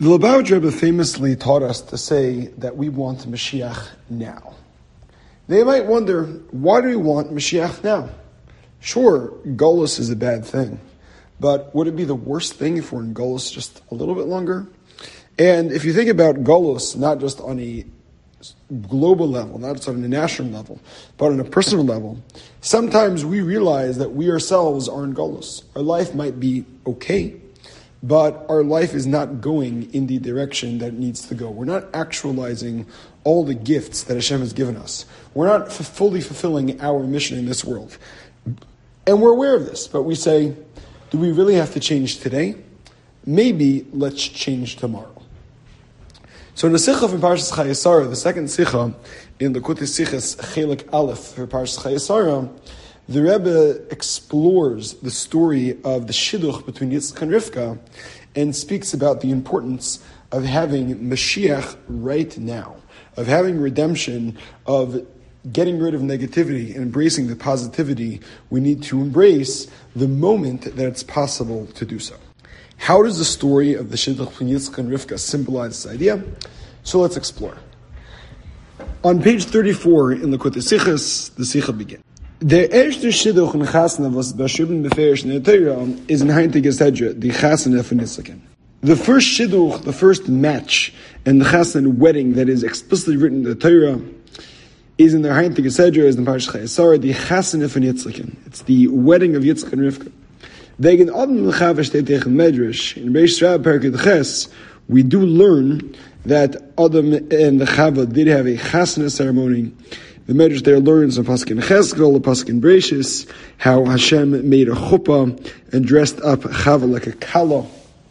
The Lubavitcher Rebbe famously taught us to say that we want Mashiach now. They might wonder, why do we want Mashiach now? Sure, Golus is a bad thing, but would it be the worst thing if we're in Golus just a little bit longer? And if you think about Golus, not just on a global level, not just on a national level, but on a personal level, sometimes we realize that we ourselves are in Golus. Our life might be okay, but our life is not going in the direction that it needs to go. We're not actualizing all the gifts that Hashem has given us. We're not fully fulfilling our mission in this world. And we're aware of this, but we say, do we really have to change today? Maybe let's change tomorrow. So in the Sikha from Parshas Chayesara, the second Sikha in the Likutei Sichos Chelik Aleph for Parshas Chayesara, the Rebbe explores the story of the shidduch between Yitzchak and Rivka and speaks about the importance of having Mashiach right now, of having redemption, of getting rid of negativity and embracing the positivity we need to embrace the moment that it's possible to do so. How does the story of the shidduch between Yitzchak and Rivka symbolize this idea? So let's explore. On page 34 in the Likutei Sichos, the Sikha begins. Der erste Shidduch in Chasna, was beschrieben beferisch in der Torah, is in Heintige Sedra, the Chasna von Yitzchak. The first Shidduch, the first match, in the Chasna wedding that is explicitly written in the Torah, is in the Heintige Sedra, is in Parshas Chayesara, the Chasna von Yitzchak. It's the wedding of Yitzchak and Rivka. Wegen Adam und Chava steht tegen Medrash, in Reish Rab Perkei Ches, we do learn that Adam and the Chava did have a Chasna ceremony. The Medrash there learns from Pasuk in Cheskel, the Pasuk in Bereshis, how Hashem made a chuppah and dressed up Chava like a kala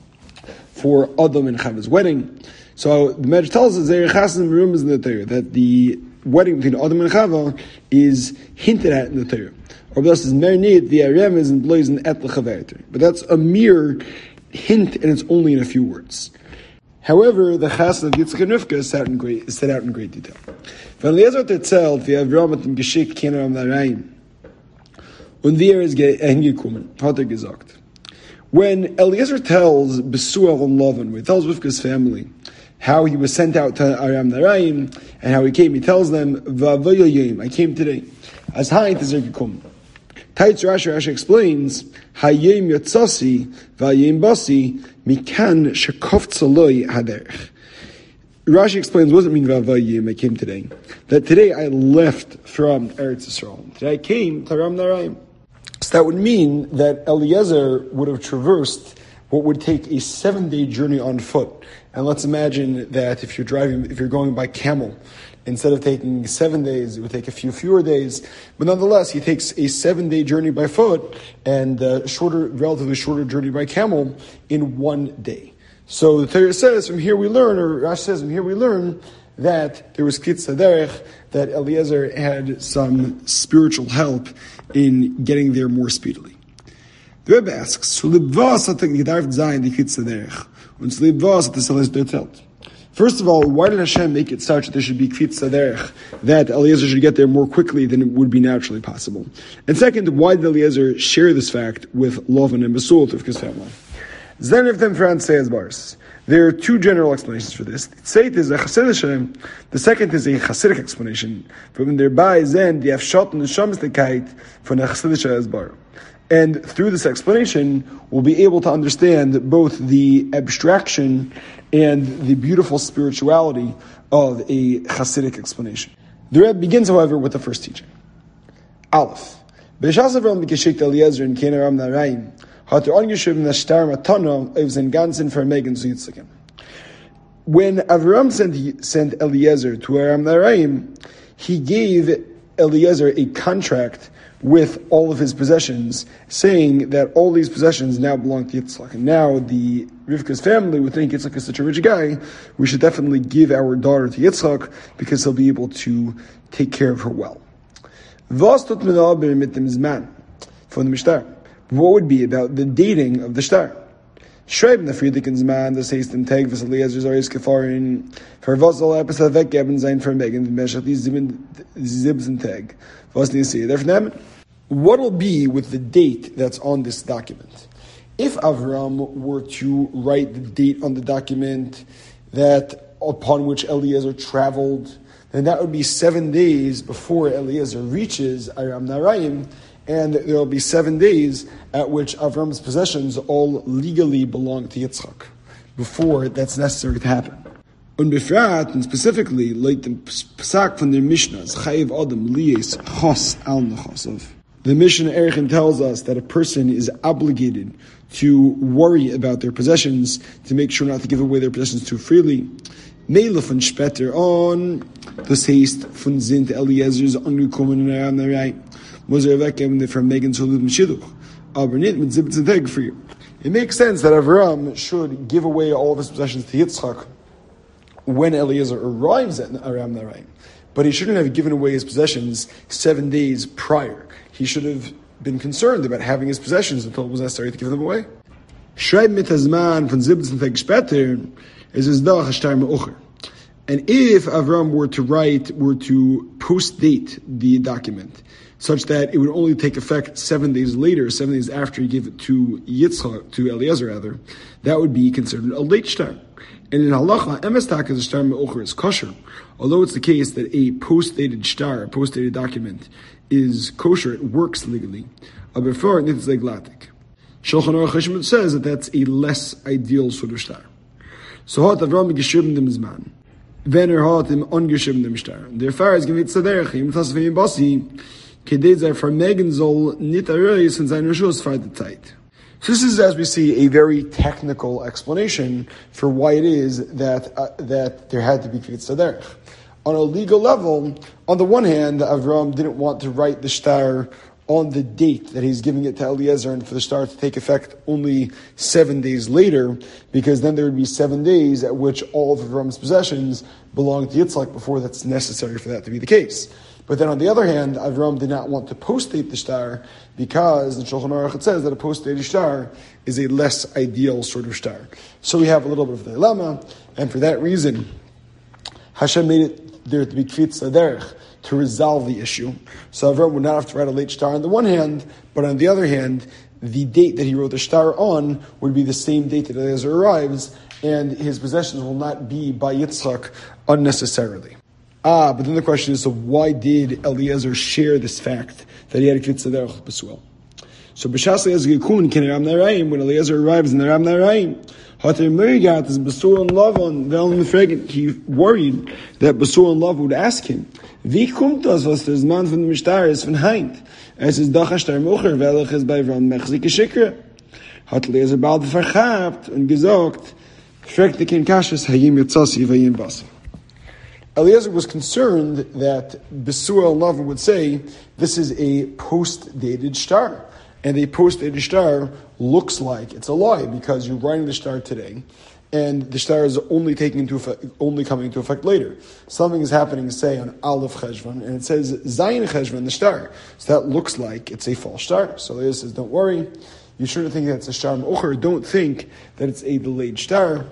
for Adam and Chava's wedding. So the Medrash tells us there is in the Torah that the wedding between Adam and Chava is hinted at in the Torah. Or thus is Mernit, the Arem is in blazon et lechaverter. But that's a mere hint, and it's only in a few words. However, the Chasna of Yitzchak and Rivka is set out in great detail. When Eliezer erzählt, wie Avraham hat ihm geschickt, Kinder am Naraim, und wie ist hingekommen, hat gesagt. When Eliezer tells Besuach and Lavan, when he tells Rivka's family, how he was sent out to Aram Naraim, and how he came, he tells them, I came today. As Haint is gekommen. Taitz Rashi explains, Hayim Yatsasi, Vayim Basi, Mikan Shekoftzaloi Haderch. Rashi explains, what does it mean, Vayim, I came today? That today I left from Eretz Yisrael. Today I came to Aram Naraim. So that would mean that Eliezer would have traversed what would take a 7-day journey on foot. And let's imagine that if you're going by camel, instead of taking 7 days, it would take a few fewer days. But nonetheless, he takes a 7-day journey by foot and a relatively shorter journey by camel in 1 day. So the Torah says, from here we learn, or Rashi says, from here we learn that there was Kitzur Derech, that Eliezer had some spiritual help in getting there more speedily. The Rebbe asks, first of all, why did Hashem make it such that there should be Kitzur Derech, that Eliezer should get there more quickly than it would be naturally possible? And second, why did Eliezer share this fact with Lavan and Besul, Rivka's family? There are two general explanations for this. The second is a Hasidic explanation. From thereby then the Afshat and the Shamslikait from the Hasidic Ezbar. And through this explanation, we'll be able to understand both the abstraction and the beautiful spirituality of a Hasidic explanation. The Rebbe begins, however, with the first teaching. Aleph. B'shas Avram b'keshik Eliezer in Ken Aram Naraim hat angeschrieben das Star Matana auf sein ganzen Vermögen zu Yitzchak. When Avram sent Eliezer to Aram Naraim, he gave Eliezer a contract with all of his possessions, saying that all these possessions now belong to Yitzchak. And now the Rivka's family would think Yitzchak is such a rich guy, we should definitely give our daughter to Yitzchak because he'll be able to take care of her well. Was tut man aber mit dem Zman von dem Shtar? What would be about the dating of the Shtar? Schreiben der Friedrichens Mann, das heißt im Tag, was Eliezer soll es gefahren, für was soll etwas weggeben sein Vermögen, wenn Mensch die 7. Tag. Was do you see? What will be with the date that's on this document? If Avram were to write the date on the document that upon which Eliezer traveled, then that would be 7 days before Eliezer reaches Aram Naharaim, and there will be 7 days at which Avram's possessions all legally belong to Yitzchak, before that's necessary to happen. Und befrat, and specifically, like the Psak from the Mishnahs, Chayiv Adam Liyes Chos Al Nechosov. The Mishnah Erechim tells us that a person is obligated to worry about their possessions, to make sure not to give away their possessions too freely. Meile von Speter on, das heißt, von sind Eliezer's angekommen in Aram Naharaim, muss weggeben from Megan zu Lud Meshiduch, aber nicht mit 17 Tagen for you. It makes sense that Avram should give away all of his possessions to Yitzchak when Eliezer arrives at Aram Naharaim, but he shouldn't have given away his possessions 7 days prior. He should have been concerned about having his possessions until it was necessary to give them away. Schreib mit Hazman von 17 Tagen später is his doch a shtar me'ocher. And if Avram were to post-date the document, such that it would only take effect 7 days later, 7 days after he gave it to Yitzchak, to Eliezer rather, that would be considered a late shtar. And in halacha, emes taka the shtar me'ocher is kosher. Although it's the case that a post-dated shtar, a post-dated document, is kosher, it works legally. But before it is leglatic. Shulchan Aruch Hashemut says that that's a less ideal sort of shtar. So hat Avram geschrieben dem Zman. Wenn hat ihm ungeschrieben dem shtar. Der Pfarrer ist gewitzt derch, im Tasse von ihm Bossi, kedei sei vermegen soll, nicht erreis in seiner Schuss für die Zeit. So this is, as we see, a very technical explanation for why it is that there had to be Kvitz Derech. On a legal level, on the one hand, Avram didn't want to write the shtar on the date that he's giving it to Eliezer and for the shtar to take effect only 7 days later, because then there would be 7 days at which all of Avram's possessions belong to Yitzchak before that's necessary for that to be the case. But then on the other hand, Avram did not want to post-date the shtar because in Shulchan Aruch it says that a post-dated shtar is a less ideal sort of shtar. So we have a little bit of a dilemma, and for that reason, Hashem made it there to be Kvitz Derech, to resolve the issue. So Avram would not have to write a late shtar on the one hand, but on the other hand, the date that he wrote the shtar on would be the same date that Eliezer arrives, and his possessions will not be by Yitzchak unnecessarily. But then the question is, so why did Eliezer share this fact that he had a Kvitz Derech Besuel? So B'shas Eliezer Yekun ken Aram Naharaim, when Eliezer arrives in Aram Naharaim, Hater Merigat is Besuel and Lavan, he worried that Besuel and Lavan would ask him, Wie kommt das, was der Mann von dem Shtar ist von Heint? Es ist doch ein Shtar Mocher, welch es bei Avram Mechzik geschickt. Hat Eliezer bald vergabt und gesagt, fragte kein Kashes, Hayim Yitzasi, Hayim Basi. Eliezer was concerned that Besuel and Lavan would say, this is a post-dated shtar. And a post-dated shtar looks like it's a lie because you're writing the shtar today, and the shtar is only coming into effect later. Something is happening, say, on Aleph Cheshvan, and it says Zayin Cheshvan, the shtar. So that looks like it's a false shtar. So Eliezer says, don't worry. You shouldn't think that it's a shtar me'ocher. Don't think that it's a delayed shtar,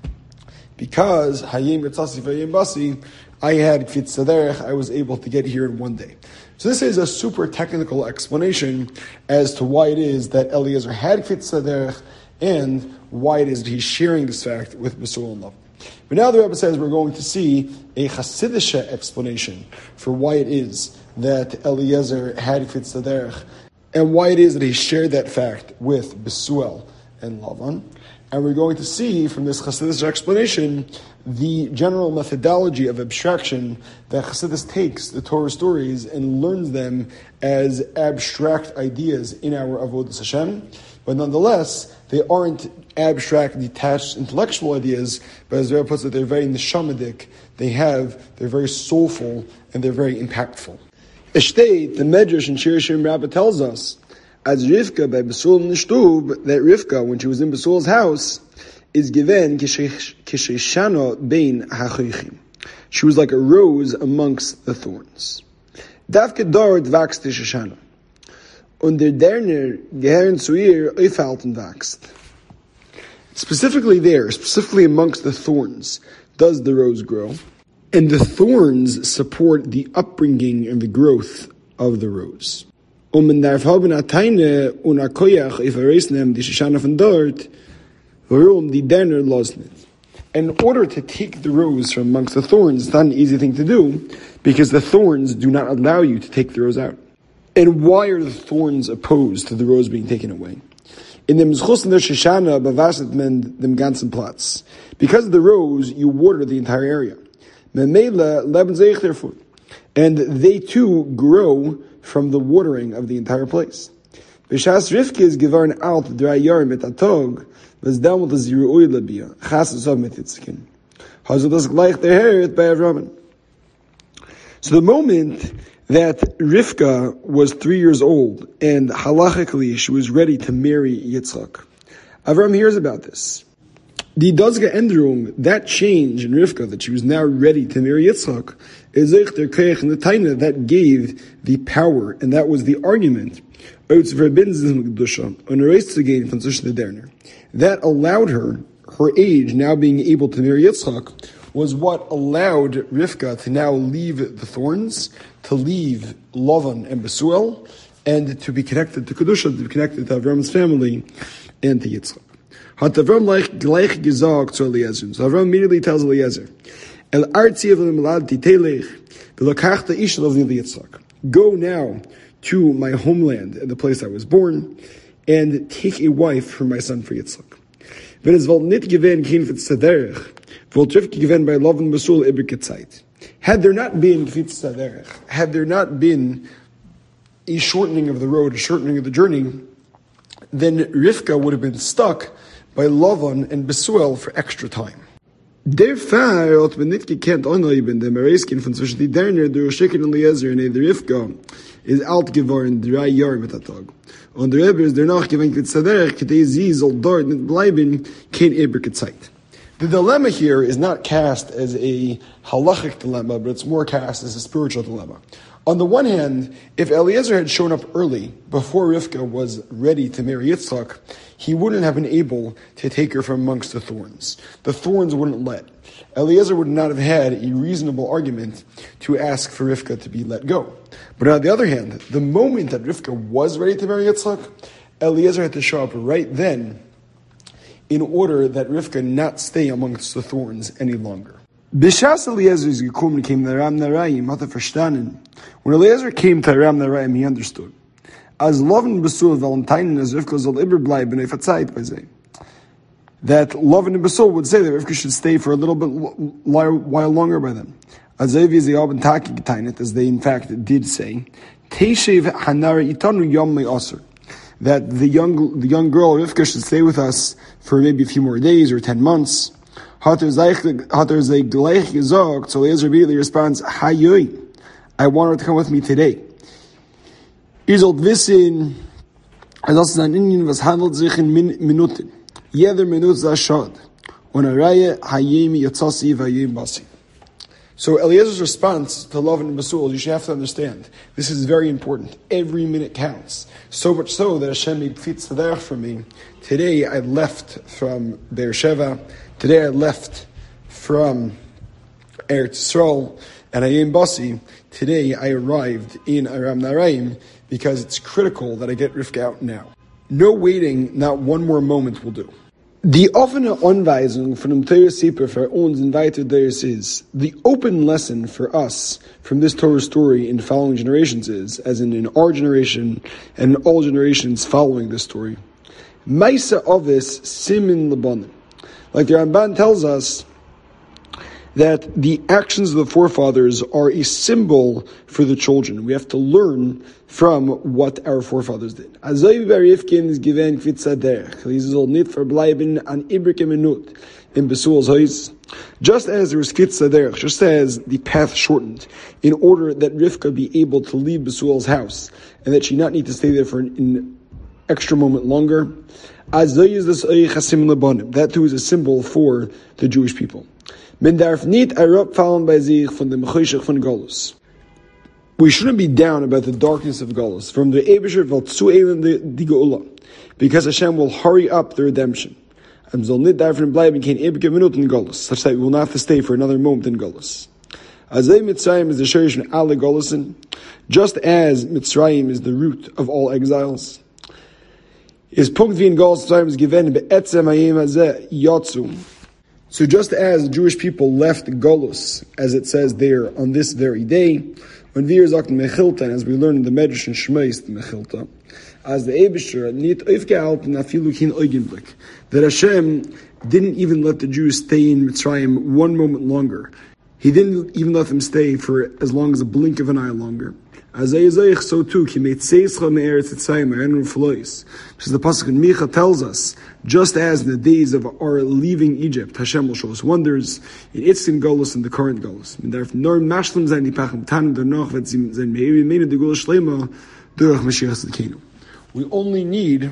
because Hayim Yitzasi Hayim Basi, I had Kvitz Derech, I was able to get here in 1 day. So this is a super technical explanation as to why it is that Eliezer had Kvitz Derech and why it is that he's sharing this fact with Besuel and Lavan. But now the Rebbe says we're going to see a Hasidic explanation for why it is that Eliezer had Kvitz Derech and why it is that he shared that fact with Besuel and Lavan. And we're going to see from this Hasidic explanation the general methodology of abstraction that Hasidus takes the Torah stories and learns them as abstract ideas in our Avodas Hashem. But nonetheless, they aren't abstract, detached, intellectual ideas, but as the Rebbe puts it, they're very neshamadik, they're very soulful, and they're very impactful. Estate, the Medrash in Shir Shirim Rabbah tells us, as Rivka by Besuel Nishtub, that Rivka, when she was in Besuel's house, is given kisheshano bein hachoichim. She was like a rose amongst the thorns. Davke dort wächst die Shoshana. Und der Derner gehören zu ihr aufhalten wächst. Specifically there, specifically amongst the thorns, does the rose grow. And the thorns support the upbringing and the growth of the rose. Men darf haben a Teine und a Koyach, if a race nehmen, die Shoshana von dort, warum die Derner lost it. In order to take the rose from amongst the thorns, it's not an easy thing to do, because the thorns do not allow you to take the rose out. And why are the thorns opposed to the rose being taken away? In dem Zchus in der Shoshana bewasset men dem ganzen Platz. Because of the rose, you water the entire area. Memela leben zeich therefore. And they too grow from the watering of the entire place. B'shas Rivka is given out 3 Jahre mit Atog, was damals das Yiru'ui Labia, Chas Esav mit Yitzkin. Also das gleich der Heret by Avram. So the moment that Rivka was 3 years old, and halachically she was ready to marry Yitzchak, Avram hears about this. Die Dazge Änderung, that change in Rivka, that she was now ready to marry Yitzchak, is der Koyach in the Taina, that gave the power, and that was the argument, that allowed her age now being able to marry Yitzchak, was what allowed Rivka to now leave the thorns, to leave Lavan and Besuel, and to be connected to Kedusha, to be connected to Avram's family, and to Yitzchak. Hat Avram gleich gesagt zu Eliezer. So Avram immediately tells Eliezer, El arzi of l'melad titelech, v'lakachta ish of Yitzchak. Go now to my homeland, the place I was born, and take a wife for my son for Yitzchak. Wenn es wohl nicht gewähnt kein Fitzaderech, wohl Rivka gewähnt bei Lavan Besul ibrike Zeit. Had there not been Fitzaderech, had there not been a shortening of the road, a shortening of the journey, then Rivka would have been stuck by Lavan and Besuel for extra time. Der Fall hat man nicht gekannt anheben, der Mareiskin von zwischen die Derner, der Roshekin und Eliezer und der Rivka ist alt geworden 3 Jahre mit der Tag. Und der Rebbe ist danach gewinnt mit Zaderech, kedei sie soll dort nicht bleiben, kein Eberke Zeit. The dilemma here is not cast as a halachic dilemma, but it's more cast as a spiritual dilemma. On the one hand, if Eliezer had shown up early, before Rivka was ready to marry Yitzchak, he wouldn't have been able to take her from amongst the thorns. The thorns wouldn't let. Eliezer would not have had a reasonable argument to ask for Rivka to be let go. But on the other hand, the moment that Rivka was ready to marry Yitzchak, Eliezer had to show up right then in order that Rivka not stay amongst the thorns any longer. Bishas Eliezer is gekommen, came to Aram Naraim, hat verstanden. When Eliezer came to Aram Naraim, he understood. As Lavan Besul Valentine as Rivka soll überbleiben auf a Zeit bei sie. That Lavan and Besul would say that Rivka should stay for a little bit while longer by them. As they in fact did say, Teshev Hanara Itanu Yom Me'asr, that the young girl Rivka should stay with us for maybe a few more days or 10 months. Hat gleich gesagt, so Eliezer immediately responds, Hayoi, I want her to come with me today. Ihr sollt wissen, das ist ein Indien, was handelt sich in Minuten. Jeder Minute ist Schad. Und eine Reihe, Hayemi Yatzasi Vayim Basi. So Eliezer's response to Lavan and Besul, you should have to understand, this is very important. Every minute counts. So much so that Hashem made Pfitz Taderech for me. Today I left from Beersheba. Today I left from Eretz Yisrael and Hayim Basi. Today I arrived in Aram Naraim because it's critical that I get Rivka out now. No waiting, not one more moment will do. Die offene Anweisung von dem Torah Sefer für uns in weiter Deres is, the open lesson for us from this Torah story in following generations is, as in our generation and all generations following this story, Maisa Ovis Simin Labanim. Like the Ramban tells us, that the actions of the forefathers are a symbol for the children. We have to learn from what our forefathers did. Azoi Barifkin is given Kvitzaderech. He soll nicht verbleiben an Ibrike Minut in Besul's Haus. Just as there was Kvitzaderech, just as the path shortened, in order that Rivka be able to leave Besul's house, and that she not need to stay there for an extra moment longer, Azoi is this Chasim Labanim. That too is a symbol for the Jewish people. Men darf nicht herabfallen bei sich von dem Choshech von Golus. We shouldn't be down about the darkness of Golus. From the Eibusher will zueilen die Geula, because Hashem will hurry up the redemption. And soll nicht davon bleiben kein ewige Minute in Golus, such that we will not have to stay for another moment in Golus. Azay Mitzrayim is the shorish in alle Golusin, just as Mitzrayim is the root of all exiles. Is Punkt wie in Golus Mitzrayim is given be'etzem hayim hazeh yotzu. So just as the Jewish people left Golus, as it says there, on this very day, when wir sagten Mechilta, as we learned in the Medrash and Shmeis, the Mechilta, as the Eibusher nit aufgehalten afilu kein Augenblick, that Hashem didn't even let the Jews stay in Mitzrayim one moment longer. He didn't even let them stay for as long as a blink of an eye longer. As so too, because the pasuk in Micha tells us, just as in the days of our leaving Egypt, Hashem will show us wonders in Itzim Golus and the current Golus. We only need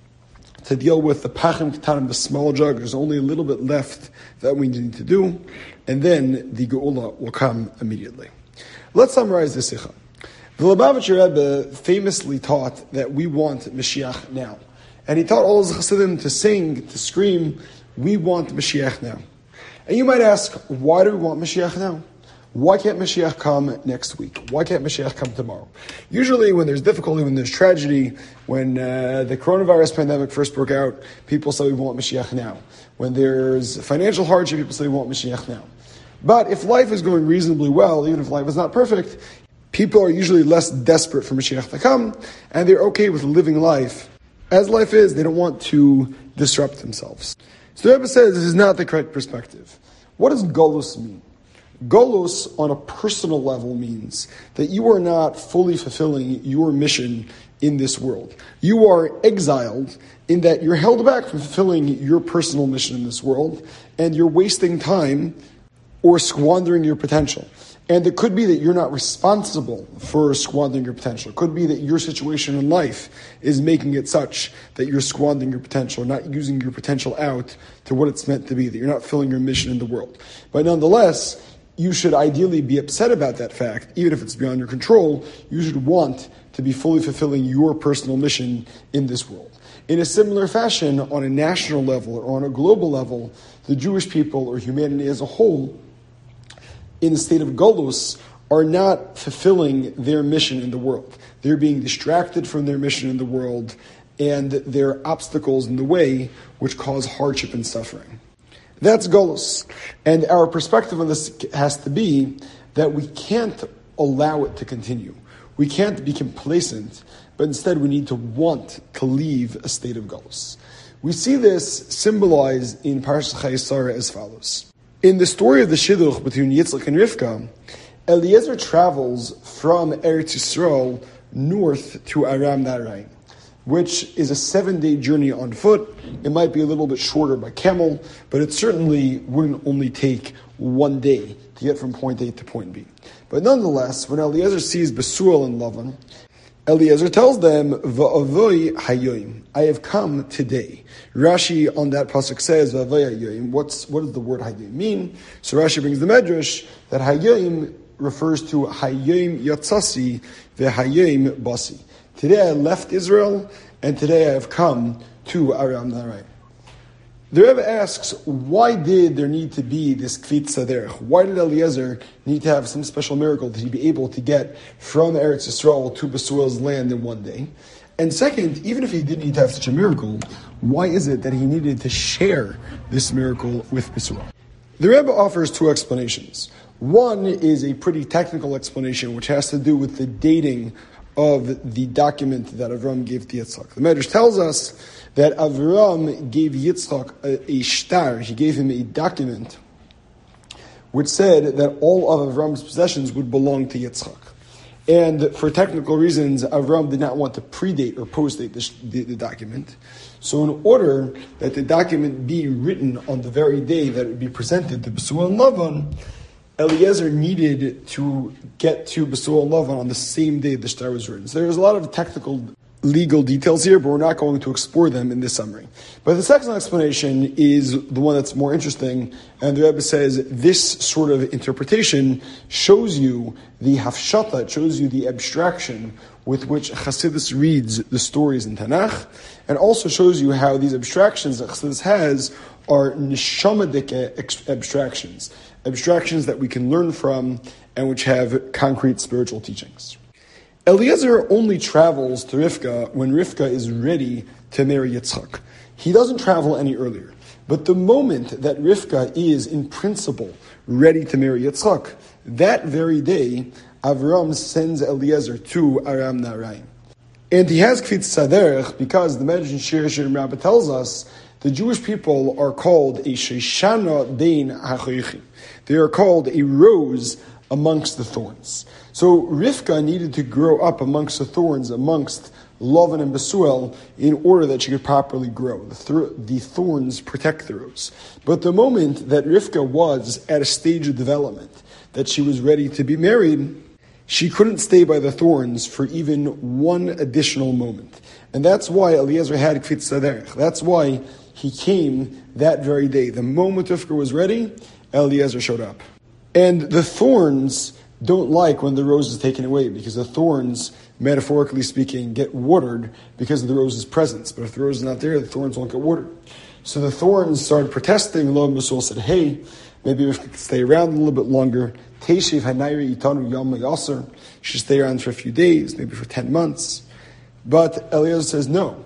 to deal with the Pachim Ketanim, the small jug. There's only a little bit left that we need to do, and then the Geula will come immediately. Let's summarize this Sikha. The Lubavitcher Rebbe famously taught that we want Mashiach now. And he taught all his Chassidim to sing, to scream, we want Mashiach now. And you might ask, why do we want Mashiach now? Why can't Mashiach come next week? Why can't Mashiach come tomorrow? Usually when there's difficulty, when there's tragedy, when the coronavirus pandemic first broke out, people say we want Mashiach now. When there's financial hardship, people say we want Mashiach now. But if life is going reasonably well, even if life is not perfect, people are usually less desperate for Mashiach to come, and they're okay with living life as life is. They don't want to disrupt themselves. So the Rebbe says this is not the correct perspective. What does Golus mean? Golus, on a personal level, means that you are not fully fulfilling your mission in this world. You are exiled in that you're held back from fulfilling your personal mission in this world, and you're wasting time or squandering your potential. And it could be that you're not responsible for squandering your potential. It could be that your situation in life is making it such that you're squandering your potential, or not using your potential out to what it's meant to be, that you're not filling your mission in the world. But nonetheless, you should ideally be upset about that fact, even if it's beyond your control. You should want to be fully fulfilling your personal mission in this world. In a similar fashion, on a national level or on a global level, the Jewish people or humanity as a whole, in the state of Golus, are not fulfilling their mission in the world. They're being distracted from their mission in the world, and there are obstacles in the way which cause hardship and suffering. That's Golus. And our perspective on this has to be that we can't allow it to continue. We can't be complacent, but instead we need to want to leave a state of Golus. We see this symbolized in Parashat Chayei Sarah as follows. In the story of the Shidduch between Yitzchak and Rivka, Eliezer travels from Eretz Yisrael north to Aram Naharaim, which is a 7-day journey on foot. It might be a little bit shorter by camel, but it certainly wouldn't only take 1 day to get from point A to point B. But nonetheless, when Eliezer sees Besuel and Lavan, Eliezer tells them, Va'avoi hayoim, I have come today. Rashi on that pasuk says, Va'avoi hayoim. What does the word hayoim mean? So Rashi brings the medrash that hayoim refers to hayoim yatsasi ve'hayoim basi. Today I left Israel, and today I have come to Aram Naharaim. The Rebbe asks, why did there need to be this kvitza derech? Why did Eliezer need to have some special miracle to be able to get from Eretz Yisrael to Besuel's land in 1 day? And second, even if he didn't need to have such a miracle, why is it that he needed to share this miracle with Besuel? The Rebbe offers 2 explanations. One is a pretty technical explanation, which has to do with the dating of the document that Avram gave to Yitzchak. The Medrash tells us that Avram gave Yitzchak a shtar. He gave him a document which said that all of Avram's possessions would belong to Yitzchak. And for technical reasons, Avram did not want to predate or postdate the document. So in order that the document be written on the very day that it would be presented to Besuel and Lavan, Eliezer needed to get to Besuel and Lavan on the same day the shtar was written. So there's a lot of technical legal details here, but we're not going to explore them in this summary. But the second explanation is the one that's more interesting, and the Rebbe says this sort of interpretation shows you the hafshata, it shows you the abstraction with which Chassidus reads the stories in Tanakh, and also shows you how these abstractions that Chassidus has are neshamadike abstractions that we can learn from and which have concrete spiritual teachings. Eliezer only travels to Rivka when Rivka is ready to marry Yitzchak. He doesn't travel any earlier. But the moment that Rivka is, in principle, ready to marry Yitzchak, that very day, Avram sends Eliezer to Aram Naharaim. And he has Kfitz Saderech because the Medrash in Shir Shirim Rabbah tells us the Jewish people are called a Sheshana Bein HaChoichim. They are called a rose amongst the thorns. So Rivka needed to grow up amongst the thorns, amongst Lavan and Besuel, in order that she could properly grow. The thorns protect the rose. But the moment that Rivka was at a stage of development, that she was ready to be married, she couldn't stay by the thorns for even one additional moment. And that's why Eliezer had Kfitz Saderech. That's why he came that very day. The moment Rivka was ready, Eliezer showed up. And the thorns don't like when the rose is taken away, because the thorns, metaphorically speaking, get watered because of the rose's presence. But if the rose is not there, the thorns won't get watered. So the thorns started protesting. Lo and Besuel said, hey, maybe we could stay around a little bit longer. Teshiv hanayri itanu yom yaser. Should stay around for a few days, maybe for 10 months. But Eliezer says, no.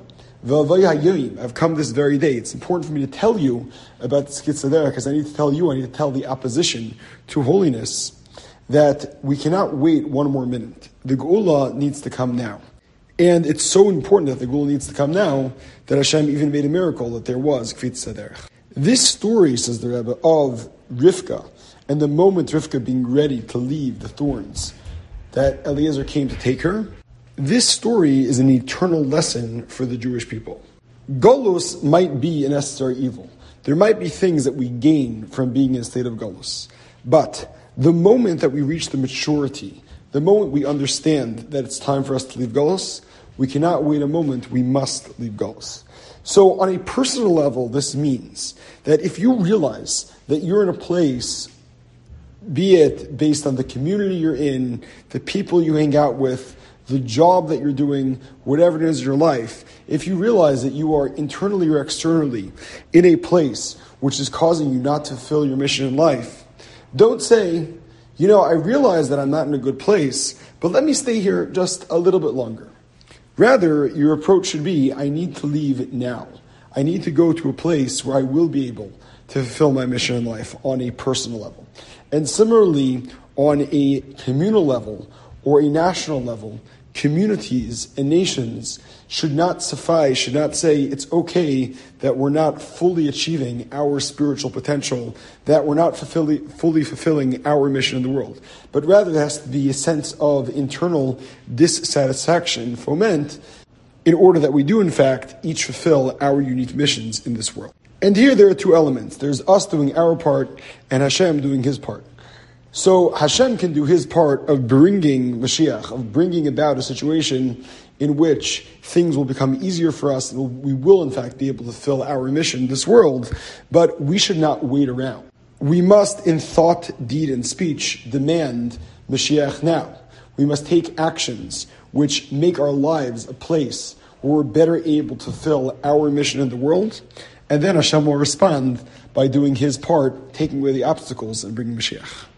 I've come this very day. It's important for me to tell you about the Kfitz Saderech, because I need to tell you, I need to tell the opposition to holiness that we cannot wait one more minute. The Geula needs to come now. And it's so important that the Geula needs to come now that Hashem even made a miracle that there was Kfitz Saderech. This story, says the Rebbe, of Rivka, and the moment Rivka being ready to leave the thorns, that Eliezer came to take her, this story is an eternal lesson for the Jewish people. Golus might be a necessary evil. There might be things that we gain from being in a state of Golus. But the moment that we reach the maturity, the moment we understand that it's time for us to leave Golus, we cannot wait a moment, we must leave Golus. So on a personal level, this means that if you realize that you're in a place, be it based on the community you're in, the people you hang out with, the job that you're doing, whatever it is in your life, if you realize that you are internally or externally in a place which is causing you not to fulfill your mission in life, don't say, I realize that I'm not in a good place, but let me stay here just a little bit longer. Rather, your approach should be, I need to leave now. I need to go to a place where I will be able to fulfill my mission in life on a personal level. And similarly, on a communal level or a national level, communities and nations should not suffice, should not say it's okay that we're not fully achieving our spiritual potential, that we're not fully fulfilling our mission in the world. But rather there has to be a sense of internal dissatisfaction, foment, in order that we do in fact each fulfill our unique missions in this world. And here there are two elements. There's us doing our part and Hashem doing his part. So Hashem can do his part of bringing Mashiach, of bringing about a situation in which things will become easier for us, and we will in fact be able to fulfill our mission in this world, but we should not wait around. We must, in thought, deed, and speech, demand Mashiach now. We must take actions which make our lives a place where we're better able to fulfill our mission in the world, and then Hashem will respond by doing his part, taking away the obstacles and bringing Mashiach.